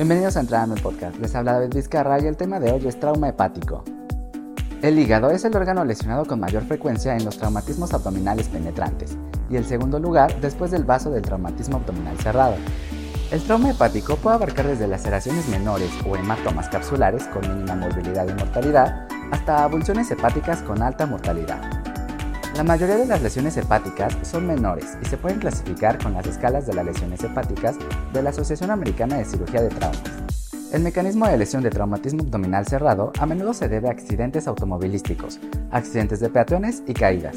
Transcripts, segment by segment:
Bienvenidos a Entrar en el Podcast, les habla David Vizcarra y el tema de hoy es trauma hepático. El hígado es el órgano lesionado con mayor frecuencia en los traumatismos abdominales penetrantes y el segundo lugar después del vaso del traumatismo abdominal cerrado. El trauma hepático puede abarcar desde laceraciones menores o hematomas capsulares con mínima morbilidad y mortalidad hasta avulsiones hepáticas con alta mortalidad. La mayoría de las lesiones hepáticas son menores y se pueden clasificar con las escalas de las lesiones hepáticas de la Asociación Americana de Cirugía de Traumas. El mecanismo de lesión de traumatismo abdominal cerrado a menudo se debe a accidentes automovilísticos, accidentes de peatones y caídas.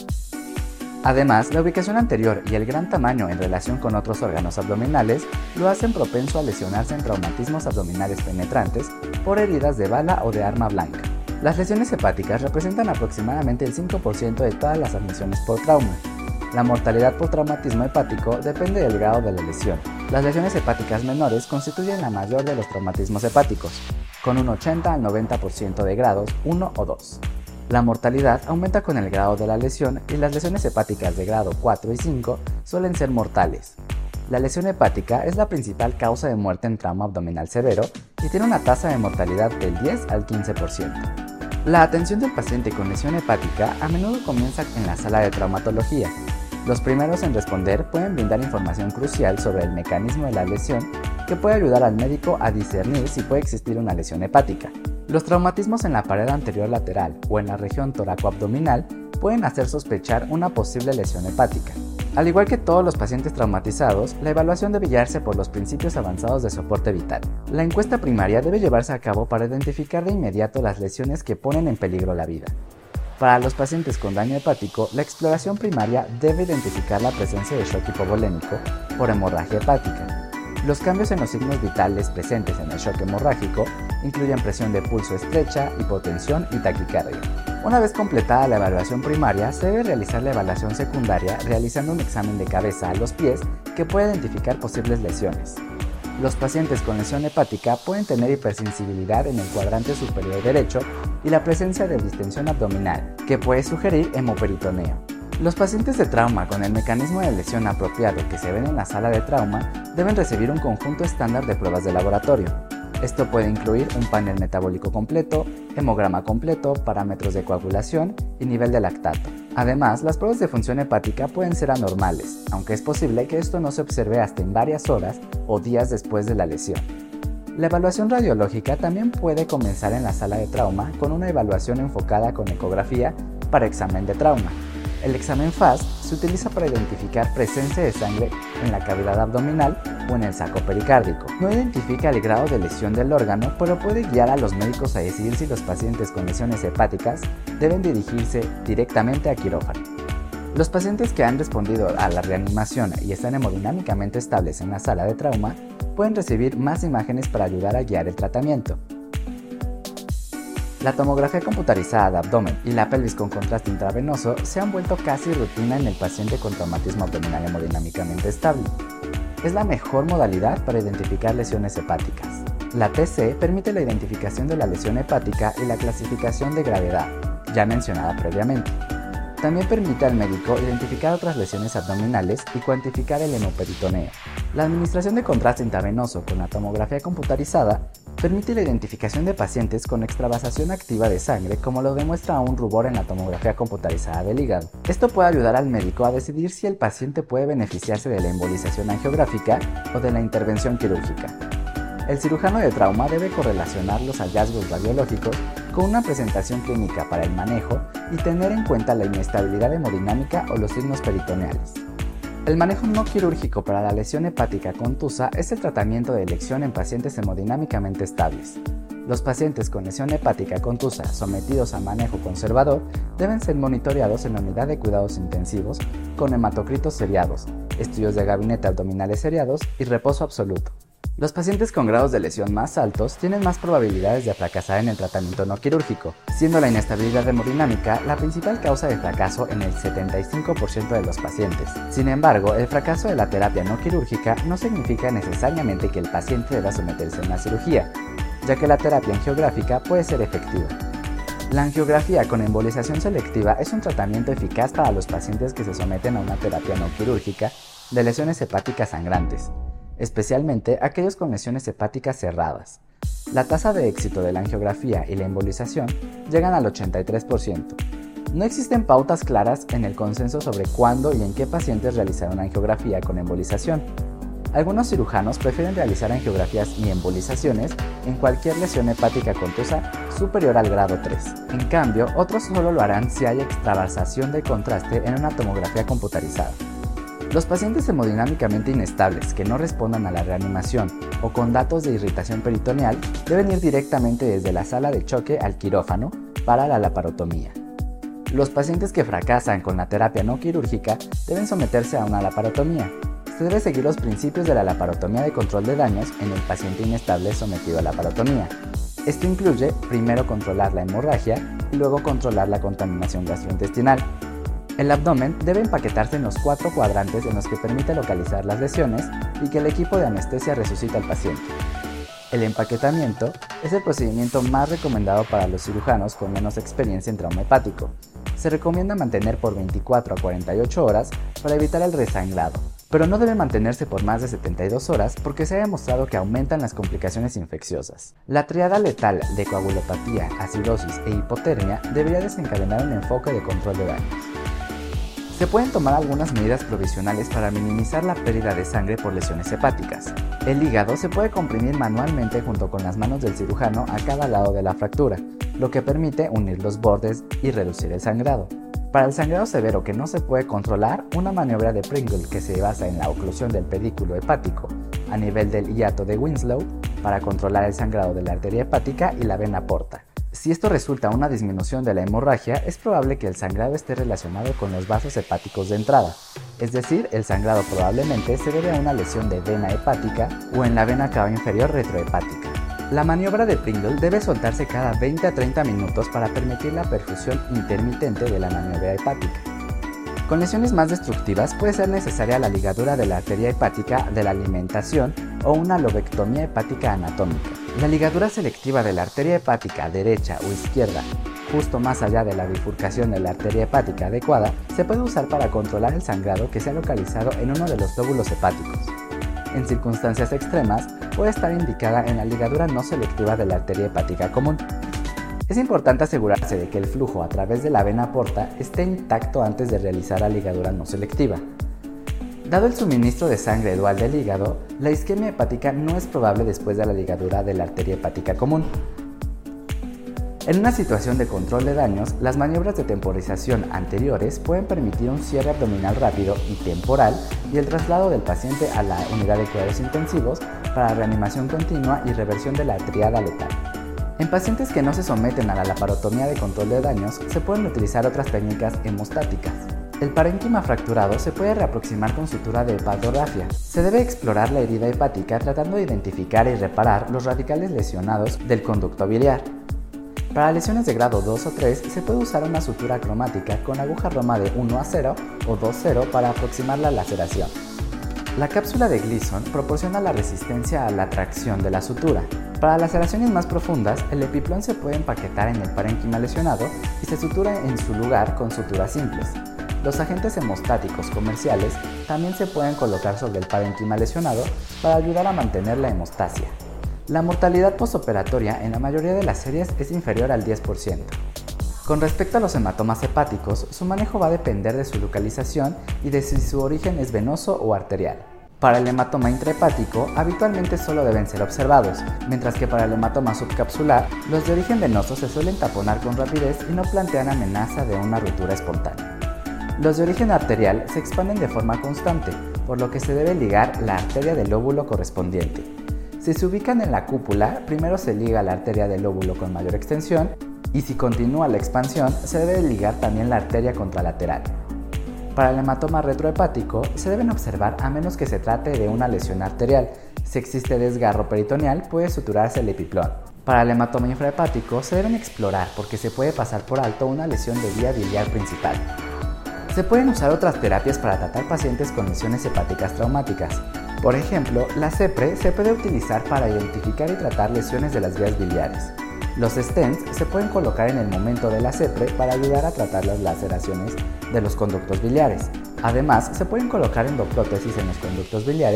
Además, la ubicación anterior y el gran tamaño en relación con otros órganos abdominales lo hacen propenso a lesionarse en traumatismos abdominales penetrantes por heridas de bala o de arma blanca. Las lesiones hepáticas representan aproximadamente el 5% de todas las admisiones por trauma. La mortalidad por traumatismo hepático depende del grado de la lesión. Las lesiones hepáticas menores constituyen la mayor de los traumatismos hepáticos, con un 80 al 90% de grados 1 o 2. La mortalidad aumenta con el grado de la lesión y las lesiones hepáticas de grado 4 y 5 suelen ser mortales. La lesión hepática es la principal causa de muerte en trauma abdominal severo y tiene una tasa de mortalidad del 10 al 15%. La atención del paciente con lesión hepática a menudo comienza en la sala de traumatología. Los primeros en responder pueden brindar información crucial sobre el mecanismo de la lesión que puede ayudar al médico a discernir si puede existir una lesión hepática. Los traumatismos en la pared anterior lateral o en la región toracoabdominal pueden hacer sospechar una posible lesión hepática. Al igual que todos los pacientes traumatizados, la evaluación debe guiarse por los principios avanzados de soporte vital. La encuesta primaria debe llevarse a cabo para identificar de inmediato las lesiones que ponen en peligro la vida. Para los pacientes con daño hepático, la exploración primaria debe identificar la presencia de shock hipovolémico por hemorragia hepática. Los cambios en los signos vitales presentes en el shock hemorrágico incluyen presión de pulso estrecha, hipotensión y taquicardia. Una vez completada la evaluación primaria, se debe realizar la evaluación secundaria realizando un examen de cabeza a los pies que puede identificar posibles lesiones. Los pacientes con lesión hepática pueden tener hipersensibilidad en el cuadrante superior derecho y la presencia de distensión abdominal, que puede sugerir hemoperitoneo. Los pacientes de trauma con el mecanismo de lesión apropiado que se ven en la sala de trauma deben recibir un conjunto estándar de pruebas de laboratorio. Esto puede incluir un panel metabólico completo, hemograma completo, parámetros de coagulación y nivel de lactato. Además, las pruebas de función hepática pueden ser anormales, aunque es posible que esto no se observe hasta en varias horas o días después de la lesión. La evaluación radiológica también puede comenzar en la sala de trauma con una evaluación enfocada con ecografía para examen de trauma. El examen FAST se utiliza para identificar presencia de sangre en la cavidad abdominal o en el saco pericárdico. No identifica el grado de lesión del órgano, pero puede guiar a los médicos a decidir si los pacientes con lesiones hepáticas deben dirigirse directamente a quirófano. Los pacientes que han respondido a la reanimación y están hemodinámicamente estables en la sala de trauma pueden recibir más imágenes para ayudar a guiar el tratamiento. La tomografía computarizada de abdomen y la pelvis con contraste intravenoso se han vuelto casi rutina en el paciente con traumatismo abdominal hemodinámicamente estable. Es la mejor modalidad para identificar lesiones hepáticas. La TC permite la identificación de la lesión hepática y la clasificación de gravedad, ya mencionada previamente. También permite al médico identificar otras lesiones abdominales y cuantificar el hemoperitoneo. La administración de contraste intravenoso con la tomografía computarizada permite la identificación de pacientes con extravasación activa de sangre, como lo demuestra un rubor en la tomografía computarizada del hígado. Esto puede ayudar al médico a decidir si el paciente puede beneficiarse de la embolización angiográfica o de la intervención quirúrgica. El cirujano de trauma debe correlacionar los hallazgos radiológicos con una presentación clínica para el manejo y tener en cuenta la inestabilidad hemodinámica o los signos peritoneales. El manejo no quirúrgico para la lesión hepática contusa es el tratamiento de elección en pacientes hemodinámicamente estables. Los pacientes con lesión hepática contusa sometidos a manejo conservador deben ser monitoreados en la unidad de cuidados intensivos con hematocritos seriados, estudios de gabinete abdominales seriados y reposo absoluto. Los pacientes con grados de lesión más altos tienen más probabilidades de fracasar en el tratamiento no quirúrgico, siendo la inestabilidad hemodinámica la principal causa de fracaso en el 75% de los pacientes. Sin embargo, el fracaso de la terapia no quirúrgica no significa necesariamente que el paciente deba someterse a una cirugía, ya que la terapia angiográfica puede ser efectiva. La angiografía con embolización selectiva es un tratamiento eficaz para los pacientes que se someten a una terapia no quirúrgica de lesiones hepáticas sangrantes. especialmente aquellos con lesiones hepáticas cerradas. La tasa de éxito de la angiografía y la embolización llegan al 83%. No existen pautas claras en el consenso sobre cuándo y en qué pacientes realizar una angiografía con embolización. Algunos cirujanos prefieren realizar angiografías y embolizaciones en cualquier lesión hepática contusa superior al grado 3. En cambio, otros solo lo harán si hay extravasación de contraste en una tomografía computarizada. Los pacientes hemodinámicamente inestables que no respondan a la reanimación o con datos de irritación peritoneal deben ir directamente desde la sala de choque al quirófano para la laparotomía. Los pacientes que fracasan con la terapia no quirúrgica deben someterse a una laparotomía. Se debe seguir los principios de la laparotomía de control de daños en el paciente inestable sometido a laparotomía. Esto incluye primero controlar la hemorragia y luego controlar la contaminación gastrointestinal. El abdomen debe empaquetarse en los 4 cuadrantes en los que permite localizar las lesiones y que el equipo de anestesia resucita al paciente. El empaquetamiento es el procedimiento más recomendado para los cirujanos con menos experiencia en trauma hepático. Se recomienda mantener por 24 a 48 horas para evitar el resangrado, pero no debe mantenerse por más de 72 horas porque se ha demostrado que aumentan las complicaciones infecciosas. La triada letal de coagulopatía, acidosis e hipotermia debería desencadenar un enfoque de control de daños. Se pueden tomar algunas medidas provisionales para minimizar la pérdida de sangre por lesiones hepáticas. El hígado se puede comprimir manualmente junto con las manos del cirujano a cada lado de la fractura, lo que permite unir los bordes y reducir el sangrado. Para el sangrado severo que no se puede controlar, una maniobra de Pringle que se basa en la oclusión del pedículo hepático a nivel del hiato de Winslow para controlar el sangrado de la arteria hepática y la vena porta. Si esto resulta una disminución de la hemorragia, es probable que el sangrado esté relacionado con los vasos hepáticos de entrada, es decir, el sangrado probablemente se debe a una lesión de vena hepática o en la vena cava inferior retrohepática. La maniobra de Pringle debe soltarse cada 20 a 30 minutos para permitir la perfusión intermitente de la maniobra hepática. Con lesiones más destructivas puede ser necesaria la ligadura de la arteria hepática de la alimentación o una lobectomía hepática anatómica. La ligadura selectiva de la arteria hepática derecha o izquierda, justo más allá de la bifurcación de la arteria hepática adecuada, se puede usar para controlar el sangrado que se ha localizado en uno de los lóbulos hepáticos. En circunstancias extremas, puede estar indicada en la ligadura no selectiva de la arteria hepática común. Es importante asegurarse de que el flujo a través de la vena porta esté intacto antes de realizar la ligadura no selectiva. Dado el suministro de sangre dual del hígado, la isquemia hepática no es probable después de la ligadura de la arteria hepática común. En una situación de control de daños, las maniobras de temporización anteriores pueden permitir un cierre abdominal rápido y temporal y el traslado del paciente a la unidad de cuidados intensivos para reanimación continua y reversión de la triada letal. En pacientes que no se someten a la laparotomía de control de daños, se pueden utilizar otras técnicas hemostáticas. El parénquima fracturado se puede reaproximar con sutura de hepatografia. Se debe explorar la herida hepática tratando de identificar y reparar los radicales lesionados del conducto biliar. Para lesiones de grado 2 o 3 se puede usar una sutura cromática con aguja roma de 1-0 o 2-0 para aproximar la laceración. La cápsula de Gleason proporciona la resistencia a la tracción de la sutura. Para laceraciones más profundas, el epiplón se puede empaquetar en el parénquima lesionado y se sutura en su lugar con suturas simples. Los agentes hemostáticos comerciales también se pueden colocar sobre el parénquima lesionado para ayudar a mantener la hemostasia. La mortalidad postoperatoria en la mayoría de las series es inferior al 10%. Con respecto a los hematomas hepáticos, su manejo va a depender de su localización y de si su origen es venoso o arterial. Para el hematoma intrahepático, habitualmente solo deben ser observados, mientras que para el hematoma subcapsular, los de origen venoso se suelen taponar con rapidez y no plantean amenaza de una ruptura espontánea. Los de origen arterial se expanden de forma constante, por lo que se debe ligar la arteria del lóbulo correspondiente. Si se ubican en la cúpula, primero se liga la arteria del lóbulo con mayor extensión y si continúa la expansión, se debe ligar también la arteria contralateral. Para el hematoma retrohepático, se deben observar a menos que se trate de una lesión arterial. Si existe desgarro peritoneal, puede suturarse el epiplón. Para el hematoma infrahepático, se deben explorar porque se puede pasar por alto una lesión de vía biliar principal. Se pueden usar otras terapias para tratar pacientes con lesiones hepáticas traumáticas. Por ejemplo, la CEPRE se puede utilizar para identificar y tratar lesiones de las vías biliares. Los stents se pueden colocar en el momento de la CEPRE para ayudar a tratar las laceraciones de los conductos biliares. Además, se pueden colocar endoprótesis en los conductos biliares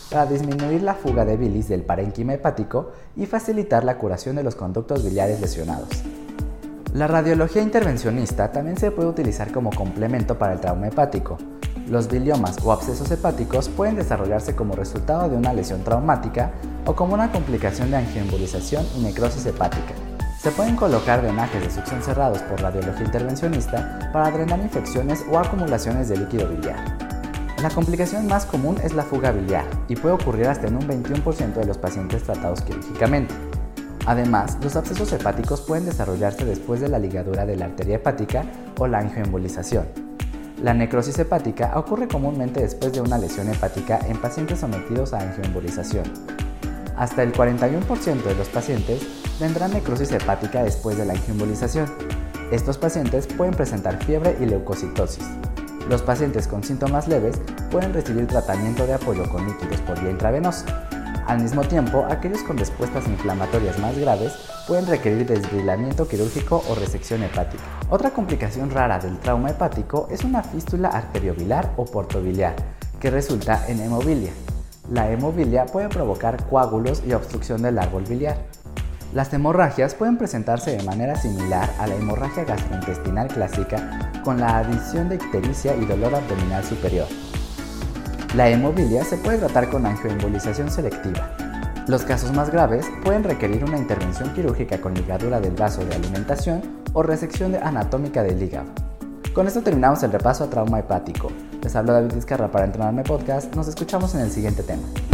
para disminuir la fuga de bilis del parénquima hepático y facilitar la curación de los conductos biliares lesionados. La radiología intervencionista también se puede utilizar como complemento para el trauma hepático. Los biliomas o abscesos hepáticos pueden desarrollarse como resultado de una lesión traumática o como una complicación de angioembolización y necrosis hepática. Se pueden colocar drenajes de succión cerrados por radiología intervencionista para drenar infecciones o acumulaciones de líquido biliar. La complicación más común es la fuga biliar y puede ocurrir hasta en un 21% de los pacientes tratados quirúrgicamente. Además, los abscesos hepáticos pueden desarrollarse después de la ligadura de la arteria hepática o la angioembolización. La necrosis hepática ocurre comúnmente después de una lesión hepática en pacientes sometidos a angioembolización. Hasta el 41% de los pacientes tendrán necrosis hepática después de la angioembolización. Estos pacientes pueden presentar fiebre y leucocitosis. Los pacientes con síntomas leves pueden recibir tratamiento de apoyo con líquidos por vía intravenosa. Al mismo tiempo, aquellos con respuestas inflamatorias más graves pueden requerir desbrilamiento quirúrgico o resección hepática. Otra complicación rara del trauma hepático es una fístula arteriobiliar o portobiliar, que resulta en hemobilia. La hemobilia puede provocar coágulos y obstrucción del árbol biliar. Las hemorragias pueden presentarse de manera similar a la hemorragia gastrointestinal clásica, con la adición de ictericia y dolor abdominal superior. La hemobilia se puede tratar con angioembolización selectiva. Los casos más graves pueden requerir una intervención quirúrgica con ligadura del vaso de alimentación o resección anatómica del hígado. Con esto terminamos el repaso a trauma hepático. Les hablo David Vizcarra para Entrenarme Podcast. Nos escuchamos en el siguiente tema.